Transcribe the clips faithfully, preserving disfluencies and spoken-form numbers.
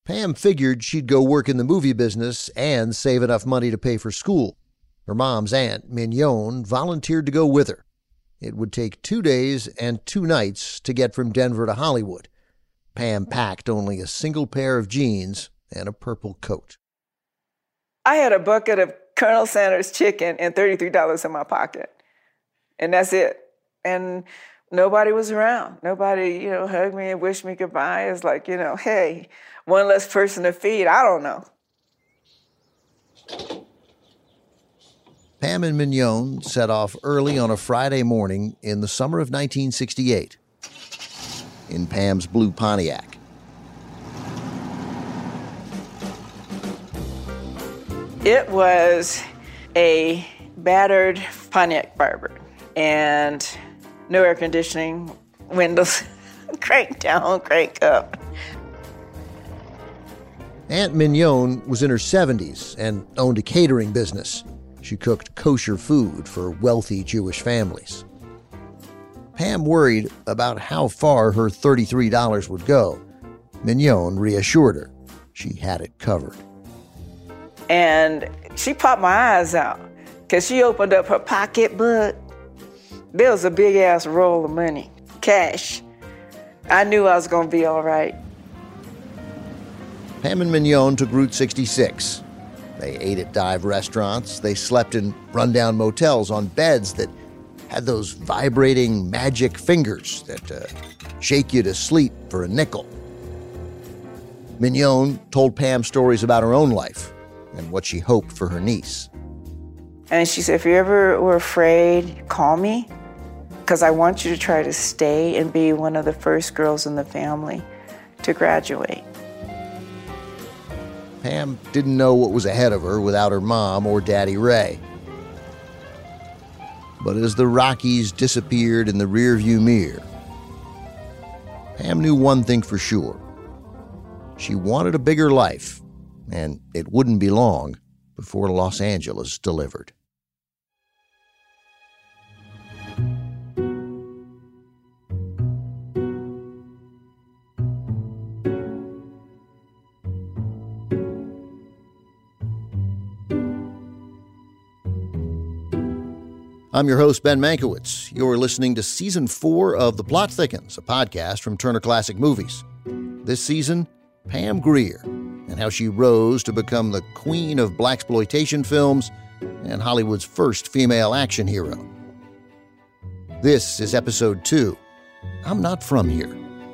Pam figured she'd go work in the movie business and save enough money to pay for school. Her mom's aunt, Mignon, volunteered to go with her. It would take two days and two nights to get from Denver to Hollywood. Pam packed only a single pair of jeans and a purple coat. I had a bucket of Colonel Sanders chicken and thirty-three dollars in my pocket. And that's it. And nobody was around. Nobody, you know, hugged me and wished me goodbye. It's like, you know, hey, one less person to feed. I don't know. Pam and Mignon set off early on a Friday morning in the summer of nineteen sixty-eight in Pam's blue Pontiac. It was a battered Pontiac Firebird and no air conditioning, windows crank down, crank up. Aunt Mignon was in her seventies and owned a catering business. She cooked kosher food for wealthy Jewish families. Pam worried about how far her thirty-three dollars would go. Mignon reassured her she had it covered. And she popped my eyes out because she opened up her pocketbook. There was a big-ass roll of money, cash. I knew I was going to be all right. Pam and Mignon took Route sixty-six. They ate at dive restaurants. They slept in rundown motels on beds that had those vibrating magic fingers that uh, shake you to sleep for a nickel. Mignon told Pam stories about her own life and what she hoped for her niece. And she said, if you ever were afraid, call me, because I want you to try to stay and be one of the first girls in the family to graduate. Pam didn't know what was ahead of her without her mom or Daddy Ray. But as the Rockies disappeared in the rearview mirror, Pam knew one thing for sure. She wanted a bigger life, and it wouldn't be long before Los Angeles delivered. I'm your host, Ben Mankiewicz. You're listening to Season four of The Plot Thickens, a podcast from Turner Classic Movies. This season, Pam Grier, and how she rose to become the queen of blaxploitation films and Hollywood's first female action hero. This is Episode two, I'm Not From Here.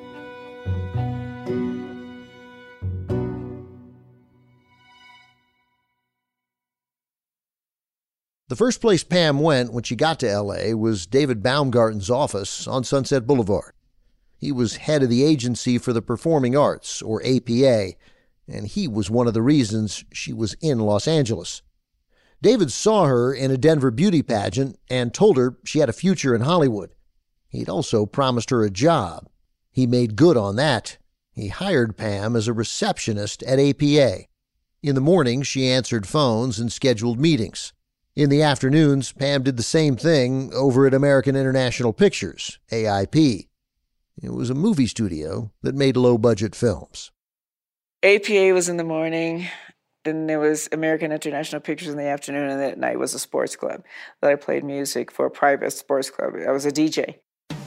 The first place Pam went when she got to L A was David Baumgarten's office on Sunset Boulevard. He was head of the Agency for the Performing Arts, or A P A, and he was one of the reasons she was in Los Angeles. David saw her in a Denver beauty pageant and told her she had a future in Hollywood. He'd also promised her a job. He made good on that. He hired Pam as a receptionist at A P A. In the morning, she answered phones and scheduled meetings. In the afternoons, Pam did the same thing over at American International Pictures, A I P. It was a movie studio that made low-budget films. A P A was in the morning, then there was American International Pictures in the afternoon, and then at night was a sports club that I played music for, a private sports club. I was a D J.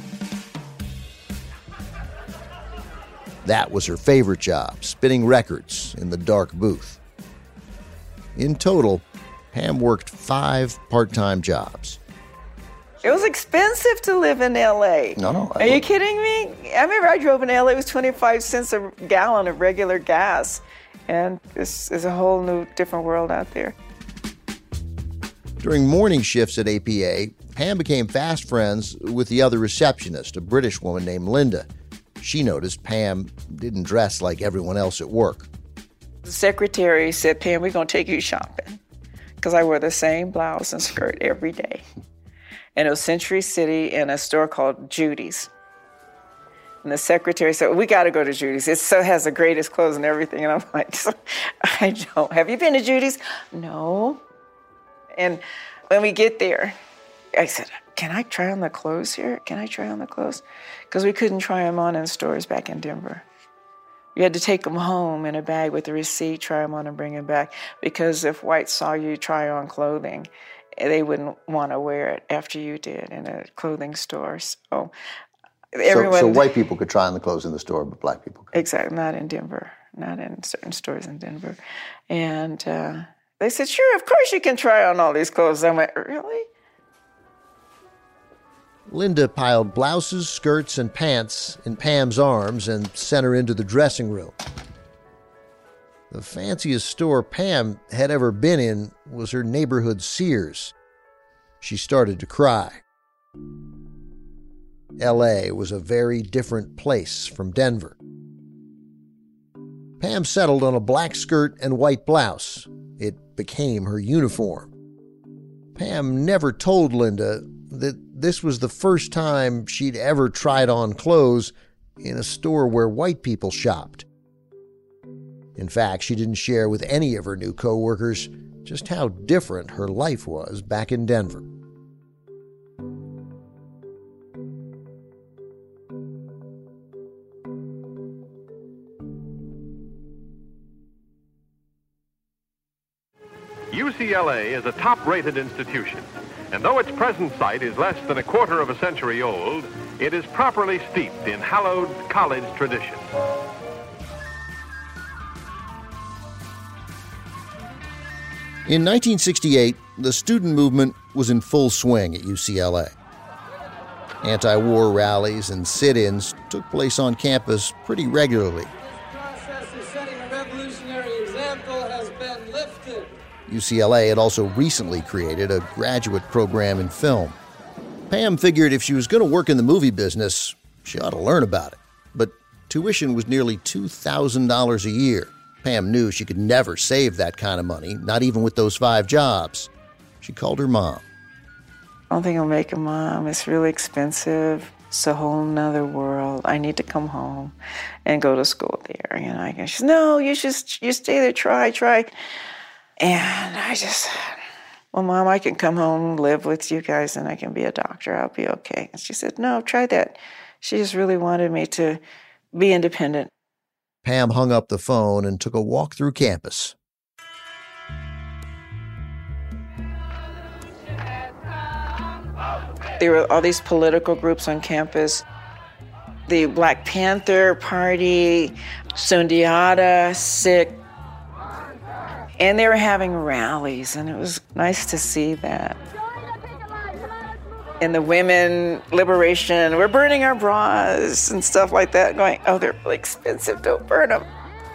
That was her favorite job, spinning records in the dark booth. In total, Pam worked five part-time jobs. It was expensive to live in L A. No, no. I Are you kidding me? I remember I drove in L A, it was twenty-five cents a gallon of regular gas. And this is a whole new, different world out there. During morning shifts at A P A, Pam became fast friends with the other receptionist, a British woman named Linda. She noticed Pam didn't dress like everyone else at work. The secretary said, Pam, we're going to take you shopping. Because I wore the same blouse and skirt every day. And it was Century City in a store called Judy's. And the secretary said, well, we got to go to Judy's. It so has the greatest clothes and everything. And I'm like, I don't. Have you been to Judy's? No. And when we get there, I said, can I try on the clothes here? Can I try on the clothes? Because we couldn't try them on in stores back in Denver. You had to take them home in a bag with a receipt, try them on and bring them back, because if whites saw you try on clothing, they wouldn't want to wear it after you did in a clothing store. So everyone... So, so white people could try on the clothes in the store, but black people couldn't. Exactly, not in Denver, not in certain stores in Denver. And uh, they said, sure, of course you can try on all these clothes. I went, really? Linda piled blouses, skirts, and pants in Pam's arms and sent her into the dressing room. The fanciest store Pam had ever been in was her neighborhood Sears. She started to cry. L A was a very different place from Denver. Pam settled on a black skirt and white blouse. It became her uniform. Pam never told Linda that this was the first time she'd ever tried on clothes in a store where white people shopped. In fact, she didn't share with any of her new co-workers just how different her life was back in Denver. U C L A is a top-rated institution, and though its present site is less than a quarter of a century old, it is properly steeped in hallowed college tradition. In nineteen sixty-eight, the student movement was in full swing at U C L A. Anti-war rallies and sit-ins took place on campus pretty regularly. U C L A had also recently created a graduate program in film. Pam figured if she was going to work in the movie business, she ought to learn about it. But tuition was nearly two thousand dollars a year. Pam knew she could never save that kind of money, not even with those five jobs. She called her mom. I don't think I'll make a mom. It's really expensive. It's a whole nother world. I need to come home and go to school there. You know, I guess, no, you should you stay there, try, try. And I just, well, Mom, I can come home, live with you guys, and I can be a doctor. I'll be okay. And she said, no, try that. She just really wanted me to be independent. Pam hung up the phone and took a walk through campus. There were all these political groups on campus. The Black Panther Party, Sundiata, Sikh. And they were having rallies, and it was nice to see that. And the women liberation, we're burning our bras and stuff like that, going, oh, they're really expensive, don't burn them.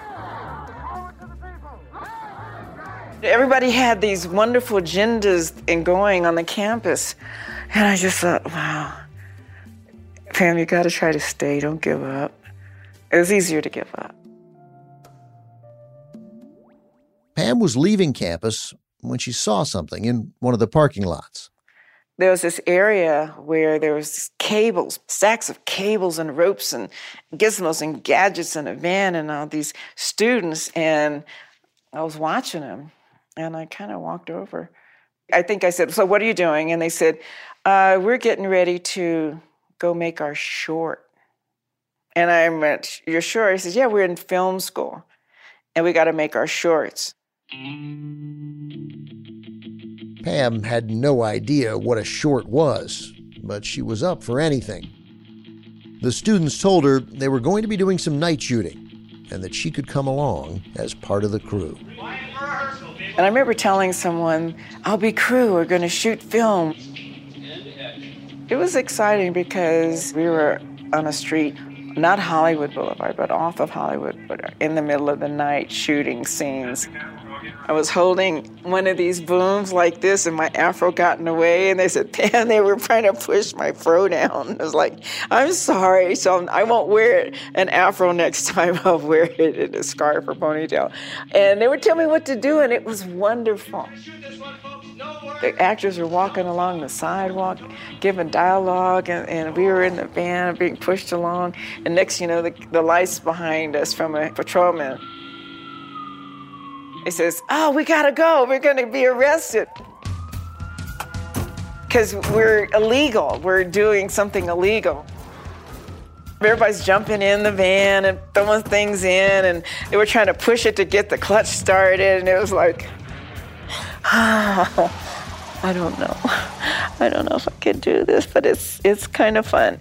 Everybody had these wonderful agendas and going on the campus. And I just thought, wow, Pam, you got to try to stay, don't give up. It was easier to give up. Pam was leaving campus when she saw something in one of the parking lots. There was this area where there was cables, stacks of cables and ropes and gizmos and gadgets in a van and all these students. And I was watching them, and I kind of walked over. I think I said, so what are you doing? And they said, uh, we're getting ready to go make our short. And I went, you're sure? He says, yeah, we're in film school, and we got to make our shorts. Pam had no idea what a short was, but she was up for anything. The students told her they were going to be doing some night shooting and that she could come along as part of the crew. And I remember telling someone, I'll be crew, we're going to shoot film. It was exciting because we were on a street, not Hollywood Boulevard, but off of Hollywood Boulevard, in the middle of the night shooting scenes. I was holding one of these booms like this, and my afro got in the way, and they said, Pam, they were trying to push my fro down. I was like, I'm sorry, so I won't wear it an afro next time. I'll wear it in a scarf or ponytail. And they would tell me what to do, and it was wonderful. The actors were walking along the sidewalk, giving dialogue, and, and we were in the van being pushed along. And next, you know, the, the lights behind us from a patrolman. He says, oh, we gotta go. We're gonna be arrested. Because we're illegal. We're doing something illegal. Everybody's jumping in the van and throwing things in, and they were trying to push it to get the clutch started, and it was like, oh, I don't know. I don't know if I could do this, but it's it's kind of fun.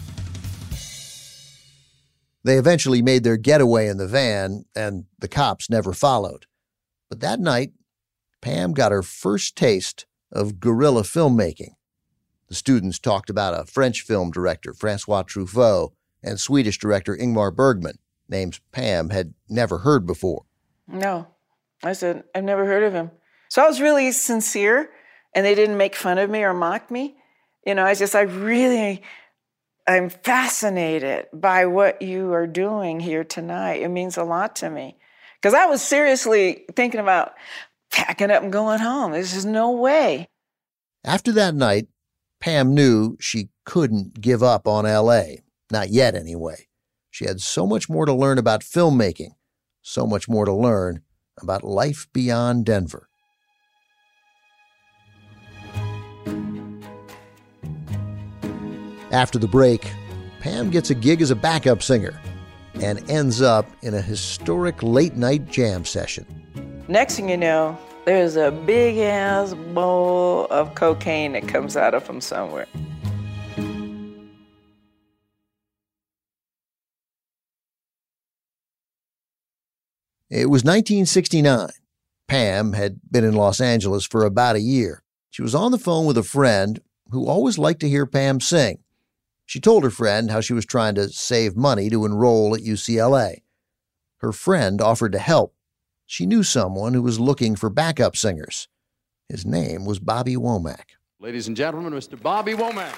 They eventually made their getaway in the van, and the cops never followed. But that night, Pam got her first taste of guerrilla filmmaking. The students talked about a French film director, Francois Truffaut, and Swedish director Ingmar Bergman, names Pam had never heard before. No. I said, I've never heard of him. So I was really sincere, and they didn't make fun of me or mock me. You know, I just, I really, I'm fascinated by what you are doing here tonight. It means a lot to me. Because I was seriously thinking about packing up and going home. There's just no way. After that night, Pam knew she couldn't give up on L A. Not yet, anyway. She had so much more to learn about filmmaking, so much more to learn about life beyond Denver. After the break, Pam gets a gig as a backup singer and ends up in a historic late-night jam session. Next thing you know, there's a big-ass bowl of cocaine that comes out of him somewhere. It was nineteen sixty-nine. Pam had been in Los Angeles for about a year. She was on the phone with a friend who always liked to hear Pam sing. She told her friend how she was trying to save money to enroll at U C L A. Her friend offered to help. She knew someone who was looking for backup singers. His name was Bobby Womack. Ladies and gentlemen, Mister Bobby Womack.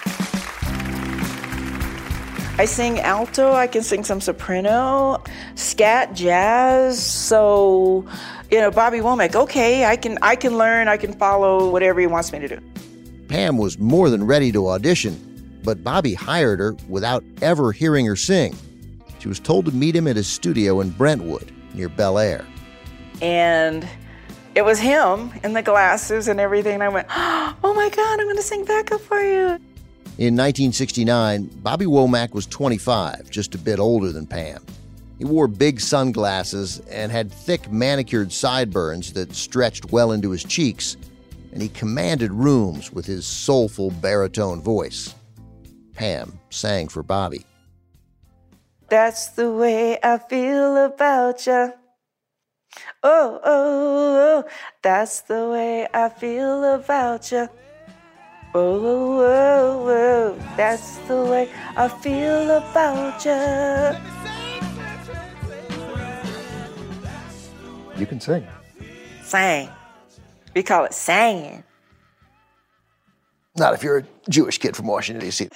I sing alto, I can sing some soprano, scat, jazz. So, you know, Bobby Womack, okay, I can I can learn, I can follow whatever he wants me to do. Pam was more than ready to audition, but Bobby hired her without ever hearing her sing. She was told to meet him at his studio in Brentwood, near Bel Air. And it was him in the glasses and everything. And I went, oh my God, I'm going to sing backup for you. In nineteen sixty-nine, Bobby Womack was twenty-five, just a bit older than Pam. He wore big sunglasses and had thick manicured sideburns that stretched well into his cheeks, and he commanded rooms with his soulful baritone voice. Pam sang for Bobby. That's the way I feel about ya. Oh, oh, oh, that's the way I feel about ya. Oh, oh, oh, oh, that's the way I feel about ya. You can sing. Sang. We call it singing. Not if you're a Jewish kid from Washington, D C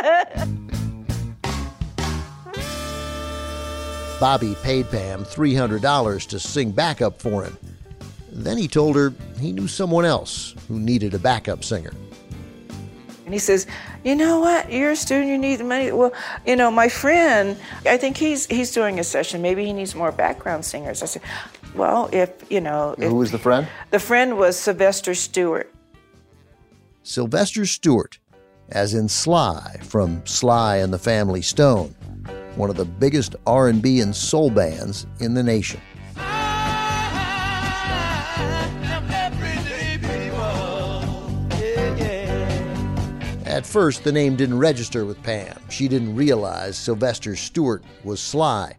Bobby paid Pam three hundred dollars to sing backup for him. Then he told her he knew someone else who needed a backup singer. And he says, you know what, you're a student, you need the money. Well, you know, my friend, I think he's he's doing a session. Maybe he needs more background singers. I said, well, if, you know. Who if, was the friend? The friend was Sylvester Stewart. Sylvester Stewart, as in Sly from Sly and the Family Stone, one of the biggest R and B and soul bands in the nation. At first, the name didn't register with Pam. She didn't realize Sylvester Stewart was Sly.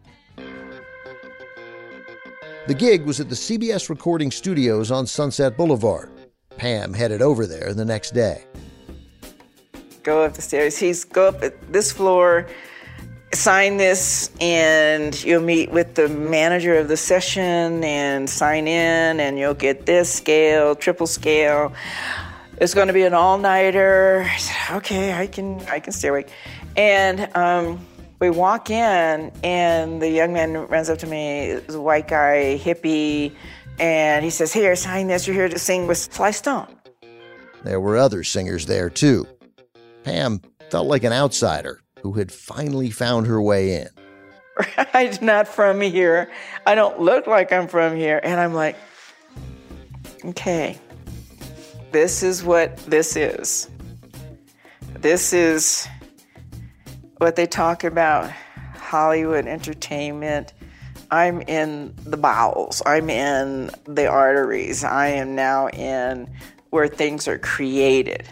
The gig was at the C B S Recording Studios on Sunset Boulevard. Pam headed over there the next day. Go up the stairs. He's go up at this floor, sign this, and you'll meet with the manager of the session and sign in, and you'll get this scale, triple scale. It's going to be an all-nighter. I said, okay, I can I can stay awake. And um, we walk in, and the young man runs up to me, a white guy, hippie, and he says, here, sign this. You're here to sing with Sly Stone. There were other singers there, too. Pam felt like an outsider who had finally found her way in. I'm not from here. I don't look like I'm from here. And I'm like, okay. This is what this is. This is what they talk about Hollywood entertainment. I'm in the bowels. I'm in the arteries. I am now in where things are created.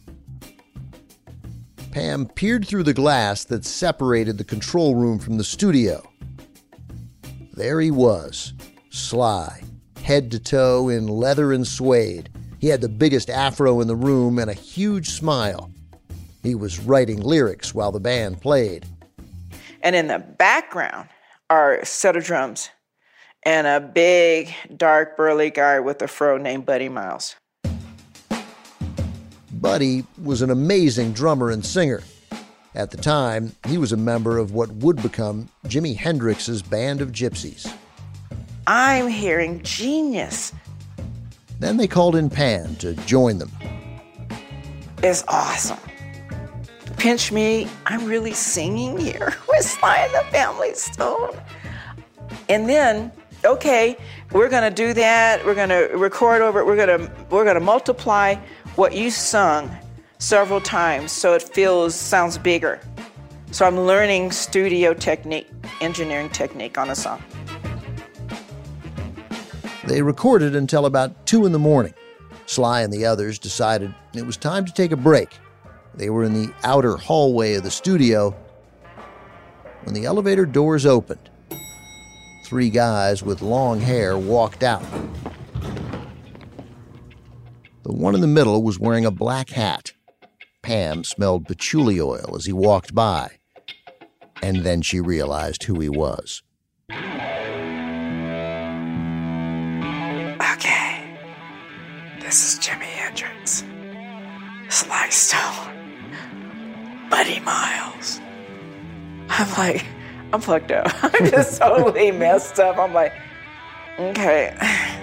Pam peered through the glass that separated the control room from the studio. There he was, Sly, head to toe in leather and suede. He had the biggest afro in the room and a huge smile. He was writing lyrics while the band played. And in the background are a set of drums and a big, dark, burly guy with a fro named Buddy Miles. Buddy was an amazing drummer and singer. At the time, he was a member of what would become Jimi Hendrix's Band of Gypsies. I'm hearing genius. Then they called in Pam to join them. It's awesome. Pinch me, I'm really singing here with Sly and the Family Stone. And then, okay, we're gonna do that. We're gonna record over it. We're gonna we're gonna multiply what you sung several times so it feels sounds bigger. So I'm learning studio technique, engineering technique on a song. They recorded until about two in the morning. Sly and the others decided it was time to take a break. They were in the outer hallway of the studio when the elevator doors opened. Three guys with long hair walked out. The one in the middle was wearing a black hat. Pam smelled patchouli oil as he walked by, and then she realized who he was. Okay, this is Jimi Hendrix, Sly Stone, Buddy Miles. I'm like, I'm fucked up. I'm just totally messed up. I'm like, okay.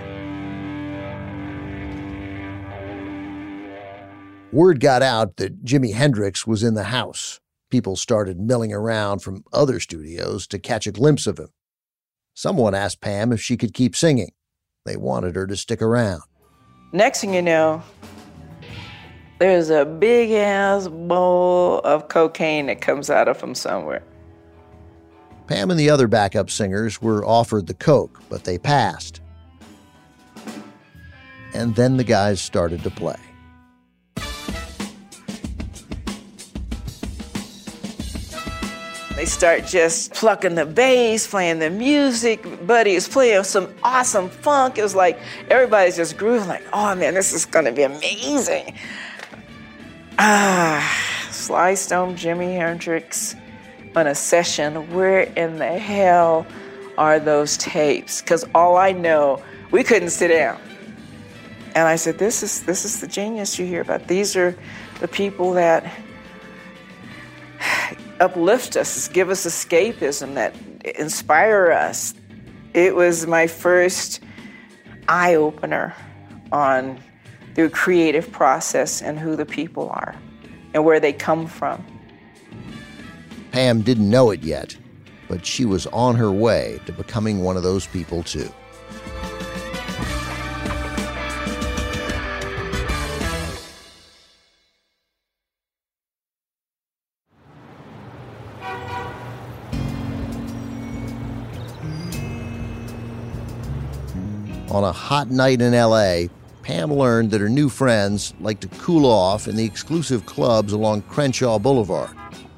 Word got out that Jimi Hendrix was in the house. People started milling around from other studios to catch a glimpse of him. Someone asked Pam if she could keep singing. They wanted her to stick around. Next thing you know, there's a big-ass bowl of cocaine that comes out of him somewhere. Pam and the other backup singers were offered the coke, but they passed. And then the guys started to play. They start just plucking the bass, playing the music. Buddy is playing some awesome funk. It was like everybody's just grooving like, oh man, this is gonna be amazing. Ah, Sly Stone, Jimi Hendrix on a session. Where in the hell are those tapes? Because all I know, we couldn't sit down. And I said, this is this is the genius you hear about. These are the people that uplift us, give us escapism, that inspire us. It was my first eye-opener on the creative process and who the people are and where they come from. Pam didn't know it yet, but she was on her way to becoming one of those people too. On a hot night in L A, Pam learned that her new friends liked to cool off in the exclusive clubs along Crenshaw Boulevard.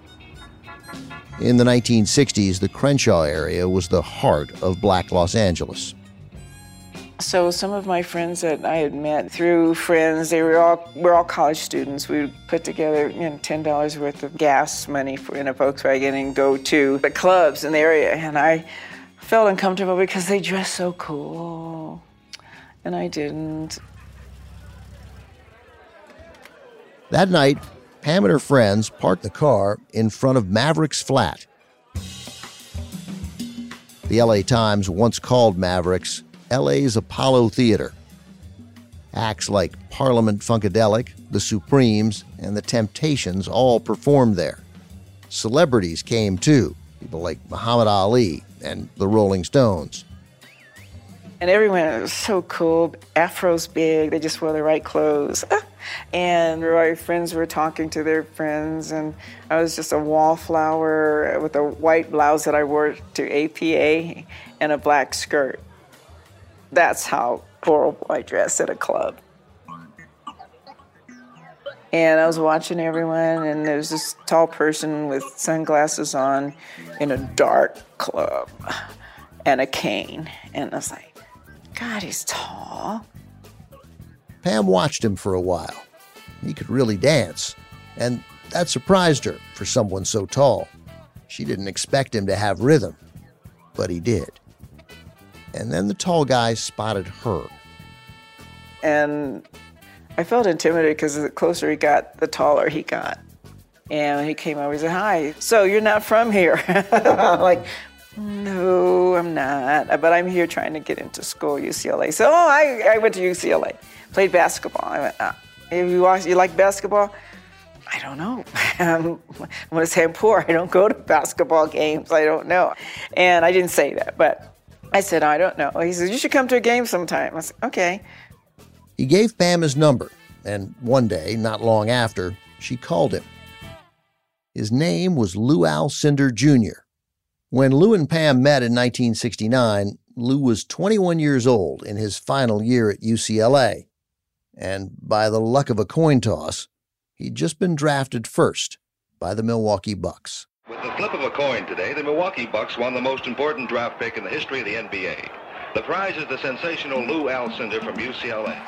In the nineteen sixties, the Crenshaw area was the heart of Black Los Angeles. So some of my friends that I had met through friends, they were all we're all college students. We would put together, you know, ten dollars worth of gas money for in a Volkswagen and go to the clubs in the area. And I felt uncomfortable because they dressed so cool, and I didn't. That night, Pam and her friends parked the car in front of Maverick's flat. The L A Times once called Maverick's L A's Apollo Theater. Acts like Parliament Funkadelic, the Supremes, and the Temptations all performed there. Celebrities came too, people like Muhammad Ali and the Rolling Stones. And everyone was so cool. Afro's big. They just wore the right clothes. And my friends were talking to their friends, and I was just a wallflower with a white blouse that I wore to A P A and a black skirt. That's how horrible I dressed at a club. And I was watching everyone, and there was this tall person with sunglasses on in a dark club and a cane. And I was like, God, he's tall. Pam watched him for a while. He could really dance, and that surprised her for someone so tall. She didn't expect him to have rhythm, but he did. And then the tall guy spotted her. And I felt intimidated because the closer he got, the taller he got. And when he came over, he said, hi, so you're not from here? I'm like, no, I'm not. But I'm here trying to get into school, U C L A. So, oh, I, I went to U C L A, played basketball. I went, ah, you, watch, you like basketball? I don't know. I'm going to say I'm poor. I don't go to basketball games. I don't know. And I didn't say that, but I said, I don't know. He said, you should come to a game sometime. I said, okay. He gave Pam his number, and one day, not long after, she called him. His name was Lou Alcindor Junior When Lou and Pam met in nineteen sixty-nine, Lou was twenty-one years old in his final year at U C L A. And by the luck of a coin toss, he'd just been drafted first by the Milwaukee Bucks. With the flip of a coin today, the Milwaukee Bucks won the most important draft pick in the history of the N B A. The prize is the sensational Lou Alcindor from U C L A.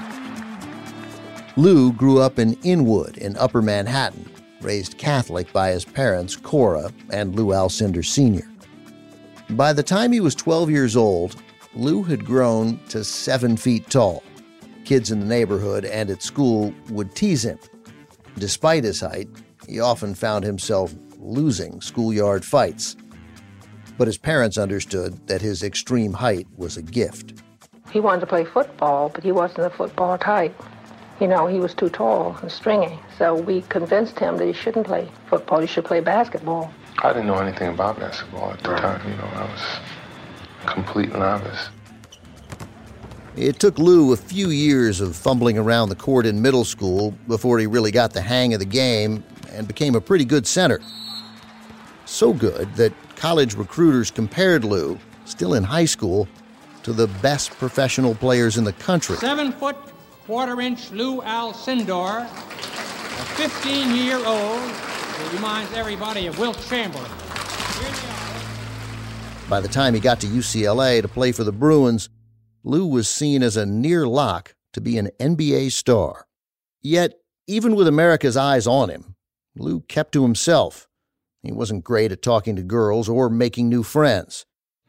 Lou grew up in Inwood in Upper Manhattan, raised Catholic by his parents, Cora and Lou Alcindor Senior By the time he was twelve years old, Lou had grown to seven feet tall. Kids in the neighborhood and at school would tease him. Despite his height, he often found himself losing schoolyard fights. But his parents understood that his extreme height was a gift. He wanted to play football, but he wasn't a football type. You know, he was too tall and stringy, so we convinced him that he shouldn't play football, he should play basketball. I didn't know anything about basketball at the time, you know, I was a complete novice. It took Lou a few years of fumbling around the court in middle school before he really got the hang of the game and became a pretty good center. So good that college recruiters compared Lou, still in high school, to the best professional players in the country. Seven foot, quarter inch Lou Alcindor, a fifteen-year-old who reminds everybody of Wilt Chamberlain. By the time he got to U C L A to play for the Bruins, Lou was seen as a near lock to be an N B A star. Yet, even with America's eyes on him, Lou kept to himself. He wasn't great at talking to girls or making new friends.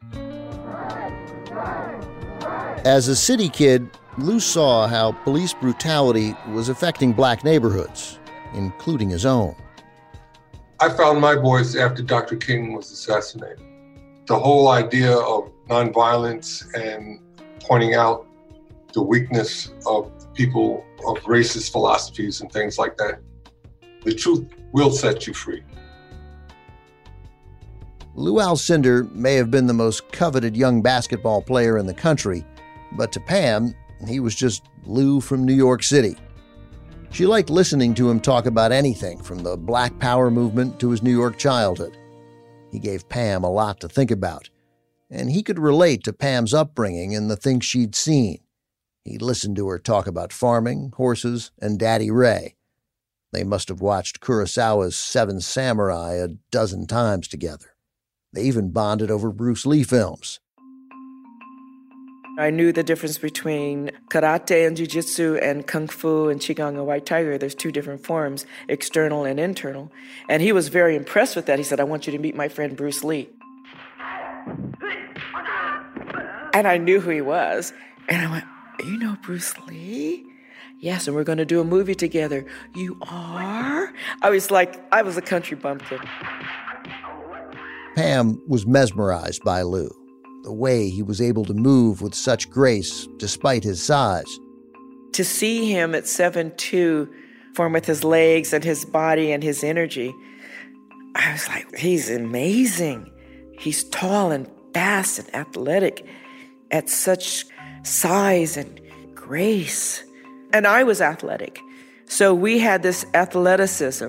As a city kid, Lou saw how police brutality was affecting black neighborhoods, including his own. I found my voice after Doctor King was assassinated. The whole idea of nonviolence and pointing out the weakness of people of racist philosophies and things like that. The truth will set you free. Lou Alcindor may have been the most coveted young basketball player in the country, but to Pam, he was just Lou from New York City. She liked listening to him talk about anything from the Black Power movement to his New York childhood. He gave Pam a lot to think about, and he could relate to Pam's upbringing and the things she'd seen. He listened to her talk about farming, horses, and Daddy Ray. They must have watched Kurosawa's Seven Samurai a dozen times together. They even bonded over Bruce Lee films. I knew the difference between karate and jiu-jitsu and kung fu and qigong and white tiger. There's two different forms, external and internal. And he was very impressed with that. He said, I want you to meet my friend Bruce Lee. And I knew who he was. And I went, you know Bruce Lee? Yes, and we're going to do a movie together. You are? I was like, I was a country bumpkin. Pam was mesmerized by Lou, the way he was able to move with such grace despite his size. To see him at seven two, form with his legs and his body and his energy, I was like, he's amazing. He's tall and fast and athletic at such size and grace. And I was athletic, So we had this athleticism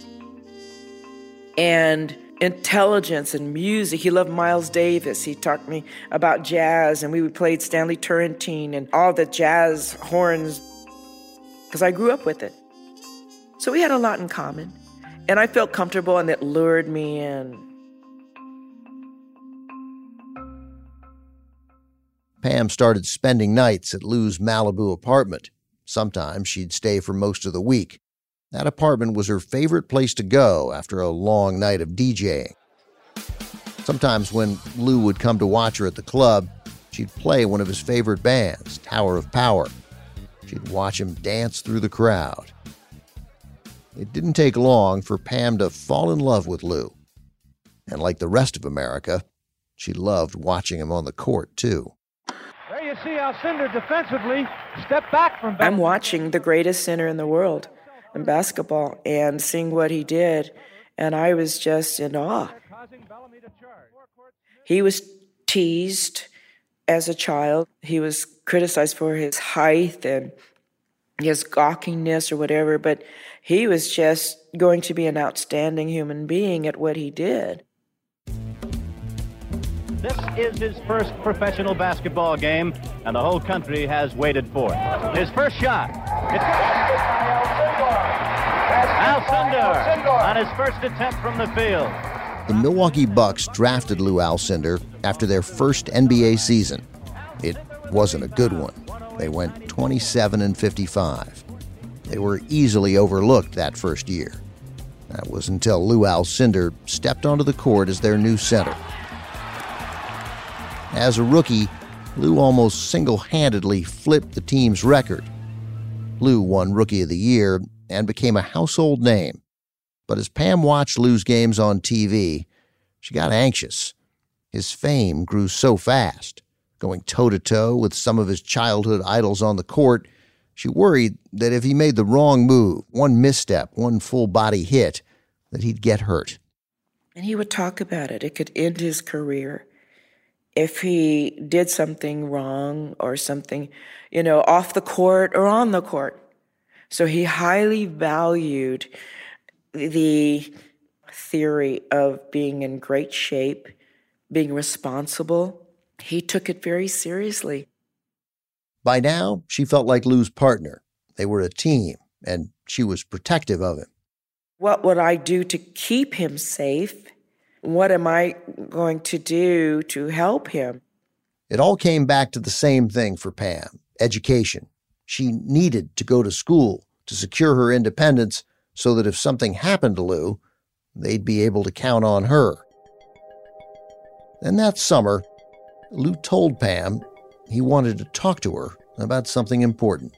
and intelligence and music. He loved Miles Davis. He taught me about jazz, and we played Stanley Turrentine and all the jazz horns because I grew up with it. So we had a lot in common, and I felt comfortable, and it lured me in. Pam started spending nights at Lou's Malibu apartment. Sometimes she'd stay for most of the week. That apartment was her favorite place to go after a long night of DJing. Sometimes when Lou would come to watch her at the club, she'd play one of his favorite bands, Tower of Power. She'd watch him dance through the crowd. It didn't take long for Pam to fall in love with Lou. And like the rest of America, she loved watching him on the court, too. There you see Alcindor defensively step back from... I'm watching the greatest center in the world in basketball and seeing what he did, and I was just in awe. He was teased as a child. He was criticized for his height and his gawkiness or whatever, but he was just going to be an outstanding human being at what he did. This is his first professional basketball game, and the whole country has waited for it. His first shot. It's Alcindor on his first attempt from the field. The Milwaukee Bucks drafted Lou Alcindor after their first N B A season. It wasn't a good one. They went twenty-seven and fifty-five. They were easily overlooked that first year. That was until Lou Alcindor stepped onto the court as their new center. As a rookie, Lou almost single-handedly flipped the team's record. Lou won Rookie of the Year and became a household name. But as Pam watched Lou's games on T V, she got anxious. His fame grew so fast. Going toe-to-toe with some of his childhood idols on the court, she worried that if he made the wrong move, one misstep, one full-body hit, that he'd get hurt. And he would talk about it. It could end his career if he did something wrong or something, you know, off the court or on the court. So he highly valued the theory of being in great shape, being responsible. He took it very seriously. By now, she felt like Lou's partner. They were a team, and she was protective of him. What would I do to keep him safe? What am I going to do to help him? It all came back to the same thing for Pam, education. She needed to go to school to secure her independence so that if something happened to Lou, they'd be able to count on her. Then that summer, Lou told Pam he wanted to talk to her about something important.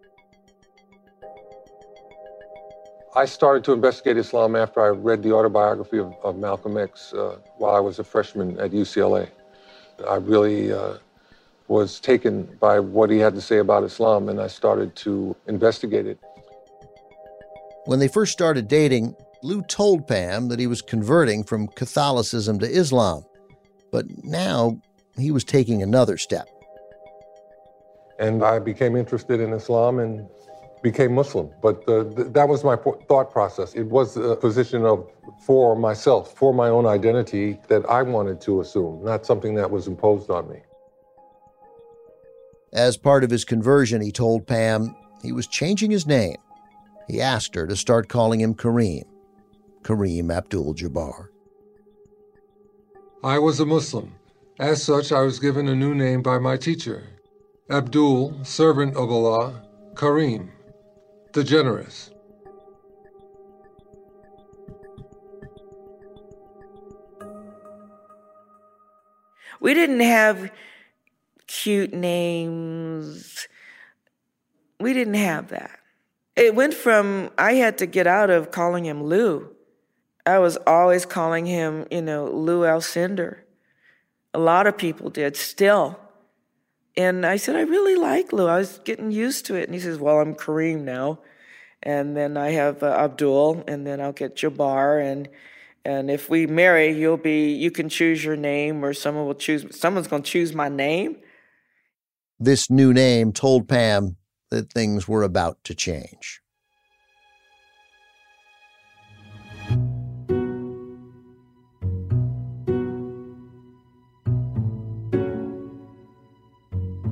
I started to investigate Islam after I read the autobiography of, of Malcolm X uh, while I was a freshman at U C L A. I really uh, was taken by what he had to say about Islam, and I started to investigate it. When they first started dating, Lou told Pam that he was converting from Catholicism to Islam. But now he was taking another step. And I became interested in Islam and became Muslim. But uh, th- that was my po- thought process. It was a position of for myself, for my own identity that I wanted to assume, not something that was imposed on me. As part of his conversion, he told Pam he was changing his name. He asked her to start calling him Kareem, Kareem Abdul-Jabbar. I was a Muslim. As such, I was given a new name by my teacher. Abdul, servant of Allah, Kareem, the generous. We didn't have cute names. We didn't have that. It went from, I had to get out of calling him Lou. I was always calling him, you know, Lou Alcindor. A lot of people did still. And I said, I really like Lou. I was getting used to it. And he says, well, I'm Kareem now. And then I have uh, Abdul, and then I'll get Jabbar. And and if we marry, you'll be, you can choose your name, or someone will choose, someone's going to choose my name. This new name told Pam that things were about to change.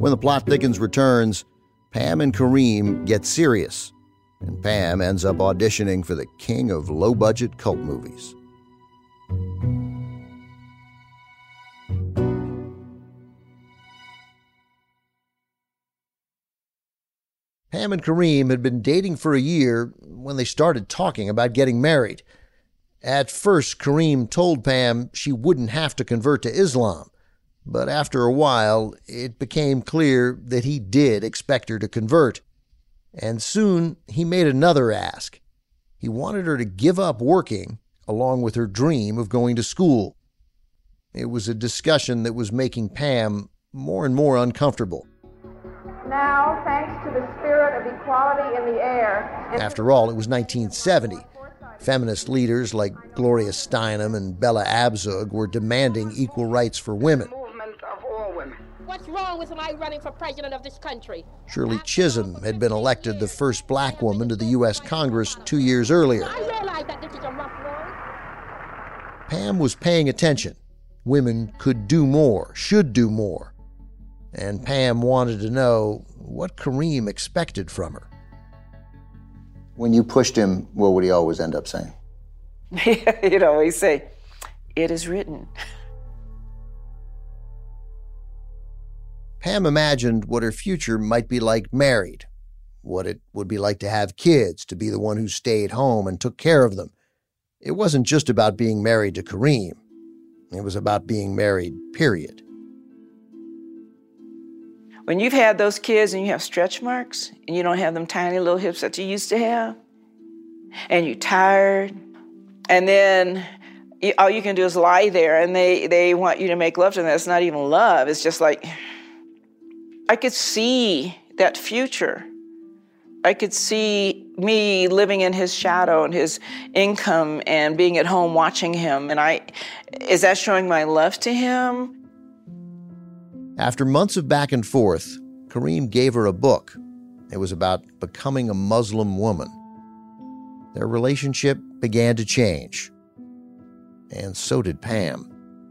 When The Plot Thickens returns, Pam and Kareem get serious, and Pam ends up auditioning for the king of low-budget cult movies. Pam and Kareem had been dating for a year when they started talking about getting married. At first, Kareem told Pam she wouldn't have to convert to Islam, but after a while, it became clear that he did expect her to convert. And soon, he made another ask. He wanted her to give up working, along with her dream of going to school. It was a discussion that was making Pam more and more uncomfortable. Now, thanks to the spirit of equality in the air... After all, it was nineteen seventy. Feminist leaders like Gloria Steinem and Bella Abzug were demanding equal rights for women. What's wrong with my running for president of this country? Shirley Chisholm had been elected the first black woman to the U S Congress two years earlier. I realize that this is a rough road. Pam was paying attention. Women could do more, should do more. And Pam wanted to know what Kareem expected from her. When you pushed him, what would he always end up saying? He'd always say, "It is written." Pam imagined what her future might be like married, what it would be like to have kids, to be the one who stayed home and took care of them. It wasn't just about being married to Kareem. It was about being married, period. When you've had those kids and you have stretch marks and you don't have them tiny little hips that you used to have, and you're tired, and then you, all you can do is lie there and they, they want you to make love to them. That's not even love. It's just like, I could see that future. I could see me living in his shadow and his income and being at home watching him. And I, is that showing my love to him? After months of back and forth, Kareem gave her a book. It was about becoming a Muslim woman. Their relationship began to change. And so did Pam.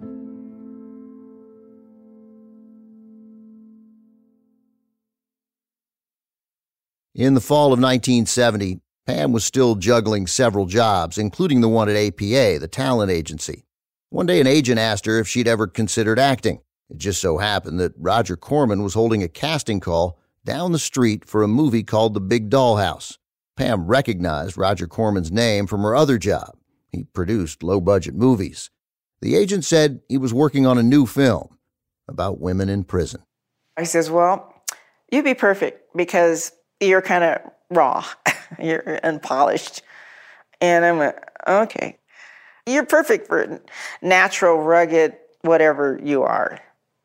In the fall of nineteen seventy, Pam was still juggling several jobs, including the one at A P A, the talent agency. One day an agent asked her if she'd ever considered acting. It just so happened that Roger Corman was holding a casting call down the street for a movie called The Big Dollhouse. Pam recognized Roger Corman's name from her other job. He produced low-budget movies. The agent said he was working on a new film about women in prison. I says, well, you'd be perfect because you're kind of raw. You're unpolished. And I'm like, okay. You're perfect for natural, rugged, whatever you are.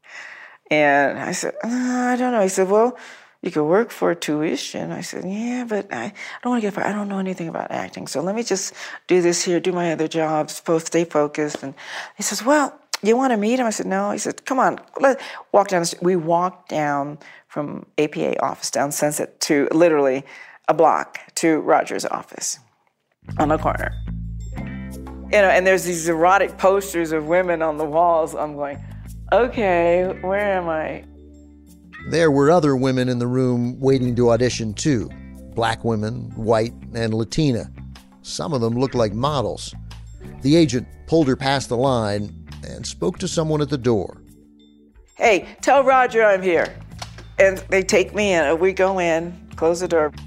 And I said, oh, I don't know. He said, well, you could work for tuition. I said, yeah, but I, I don't want to get fired. I don't know anything about acting. So let me just do this here, do my other jobs, both stay focused. And he says, well, you want to meet him? I said, no. He said, come on, let's walk down the street. We walked down from A P A office down Sunset to literally a block to Roger's office on the corner. You know, and there's these erotic posters of women on the walls. I'm going, okay, where am I? There were other women in the room waiting to audition too. Black women, white, and Latina. Some of them looked like models. The agent pulled her past the line and spoke to someone at the door. Hey, tell Roger I'm here. And they take me in. We go in, close the door.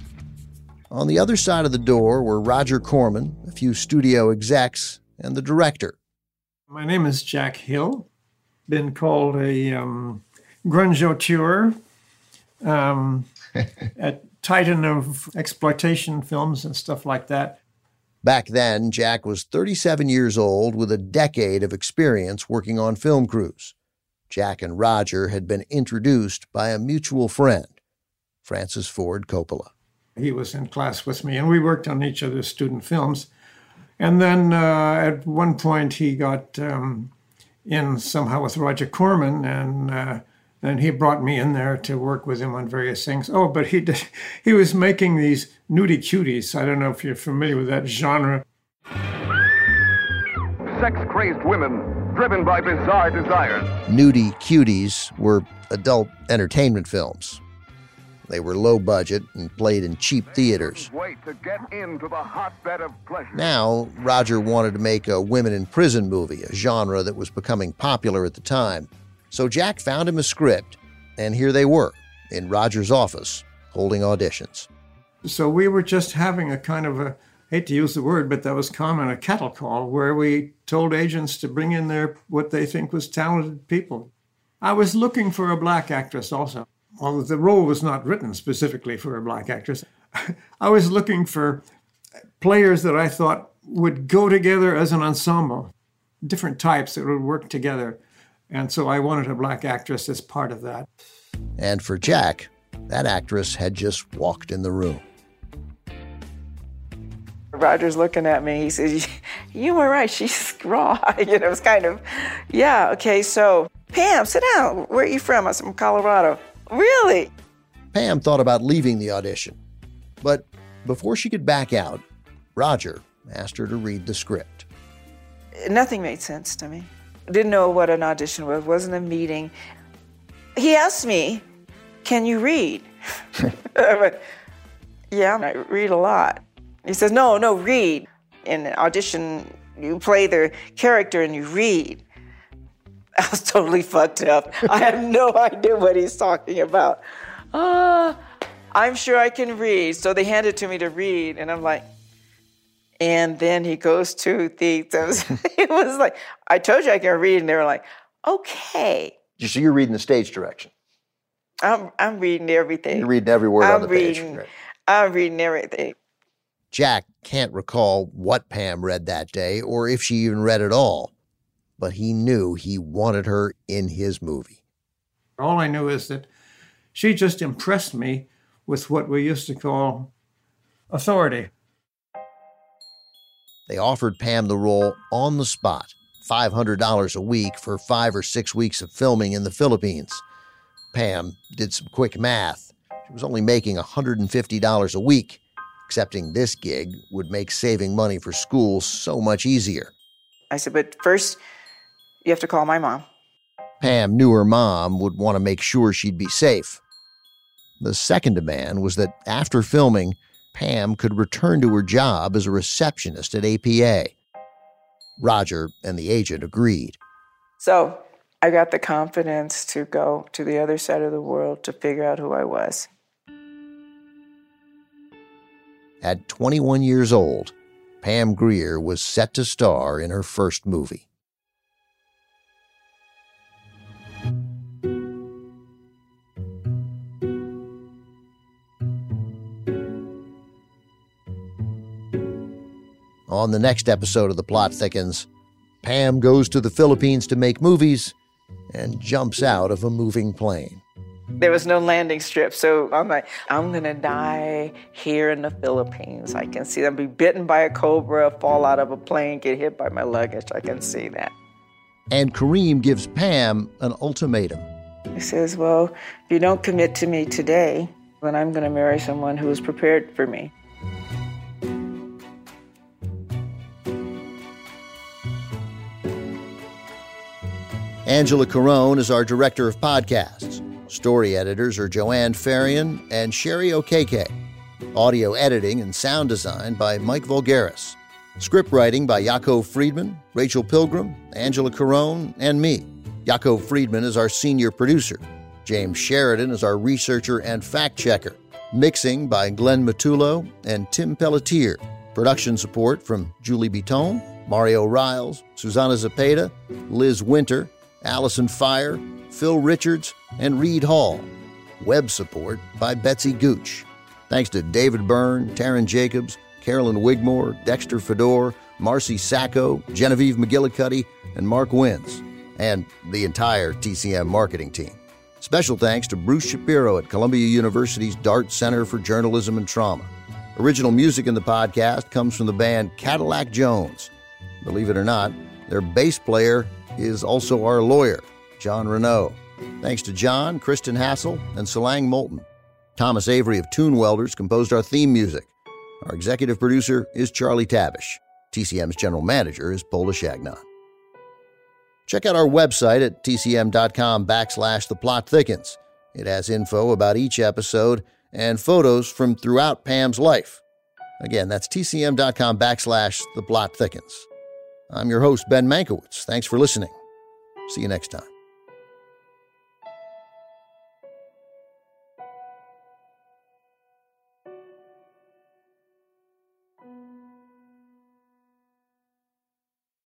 On the other side of the door were Roger Corman, a few studio execs, and the director. My name is Jack Hill. Been called a um, grunge auteur, um, a titan of exploitation films and stuff like that. Back then, Jack was thirty-seven years old with a decade of experience working on film crews. Jack and Roger had been introduced by a mutual friend, Francis Ford Coppola. He was in class with me, and we worked on each other's student films. And then uh, at one point, he got um, in somehow with Roger Corman, and uh, then he brought me in there to work with him on various things. Oh, but he did, he was making these nudie cuties. I don't know if you're familiar with that genre. Sex-crazed women driven by bizarre desires. Nudie Cuties were adult entertainment films. They were low budget and played in cheap theaters. Wait to get into the hotbed of pleasure. Now, Roger wanted to make a women in prison movie, a genre that was becoming popular at the time. So Jack found him a script, and here they were, in Roger's office, holding auditions. So we were just having a kind of a, I hate to use the word, but that was common, a cattle call, where we told agents to bring in their what they think was talented people. I was looking for a black actress also. Although the role was not written specifically for a black actress, I was looking for players that I thought would go together as an ensemble, different types that would work together. And so I wanted a black actress as part of that. And for Jack, that actress had just walked in the room. Roger's looking at me. He says, you were right. She's raw. You know, it's kind of, yeah, okay, so Pam, sit down. Where are you from? I'm from Colorado. Really? Pam thought about leaving the audition. But before she could back out, Roger asked her to read the script. Nothing made sense to me. Didn't know what an audition was. Wasn't a meeting. He asked me, can you read? I went, yeah, I read a lot. He says, no, no, read. In an audition, you play the character and you read. I was totally fucked up. I have no idea what he's talking about. Uh, I'm sure I can read. So they handed it to me to read, and I'm like, and then he goes to the, it was like, I told you I can read, and they were like, okay. So you're reading the stage direction? I'm I'm reading everything. You're reading every word I'm on the reading, page. Right. I'm reading everything. Jack can't recall what Pam read that day, or if she even read at all. But he knew he wanted her in his movie. All I knew is that she just impressed me with what we used to call authority. They offered Pam the role on the spot, five hundred dollars a week for five or six weeks of filming in the Philippines. Pam did some quick math. She was only making one hundred fifty dollars a week. Accepting this gig would make saving money for school so much easier. I said, but first, you have to call my mom. Pam knew her mom would want to make sure she'd be safe. The second demand was that after filming, Pam could return to her job as a receptionist at A P A. Roger and the agent agreed. So I got the confidence to go to the other side of the world to figure out who I was. At twenty-one years old, Pam Grier was set to star in her first movie. On the next episode of The Plot Thickens, Pam goes to the Philippines to make movies and jumps out of a moving plane. There was no landing strip, so I'm like, I'm going to die here in the Philippines. I can see them be bitten by a cobra, fall out of a plane, get hit by my luggage. I can see that. And Kareem gives Pam an ultimatum. He says, well, if you don't commit to me today, then I'm going to marry someone who is prepared for me. Angela Carone is our director of podcasts. Story editors are Joanne Farian and Sherry Okeke. Audio editing and sound design by Mike Vulgaris. Script writing by Yaakov Friedman, Rachel Pilgrim, Angela Carone, and me. Yaakov Friedman is our senior producer. James Sheridan is our researcher and fact-checker. Mixing by Glenn Matullo and Tim Pelletier. Production support from Julie Biton, Mario Riles, Susanna Zepeda, Liz Winter, Allison Fire, Phil Richards, and Reed Hall. Web support by Betsy Gooch. Thanks to David Byrne, Taryn Jacobs, Carolyn Wigmore, Dexter Fedor, Marcy Sacco, Genevieve McGillicuddy, and Mark Wins, and the entire T C M marketing team. Special thanks to Bruce Shapiro at Columbia University's Dart Center for Journalism and Trauma. Original music in the podcast comes from the band Cadillac Jones. Believe it or not, their bass player is also our lawyer, John Renaud. Thanks to John, Kristen Hassel, and Salang Moulton. Thomas Avery of Tune Welders composed our theme music. Our executive producer is Charlie Tabish. T C M's general manager is Paula Shagnon. Check out our website at tcm.com backslash the plot thickens. It has info about each episode and photos from throughout Pam's life. Again, that's tcm.com backslash the plot thickens. I'm your host, Ben Mankiewicz. Thanks for listening. See you next time.